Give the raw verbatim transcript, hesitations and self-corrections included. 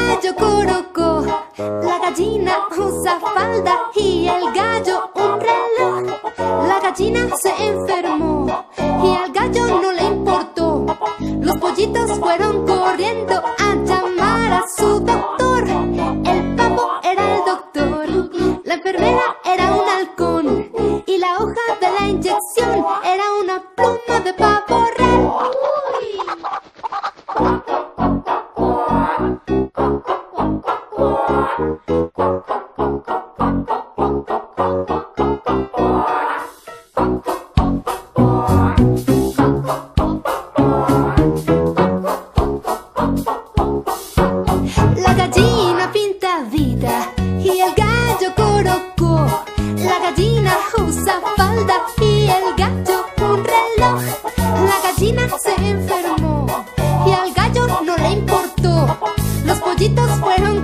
gallo corocó, la gallina usa falda y el gallo un reloj. La gallina se enfermó y al gallo no le importó. Los pollitos fueron corriendo a llamar a su doctor. El pavo era el doctor, la enfermera era un halcón y la hoja de la inyección era una pluma de pavo real. La gallina pinta vida y el gallo corocó. La gallina usa falda y el gallo un reloj. La gallina se enfermó y al gallo no le importó. Los pollitos fueron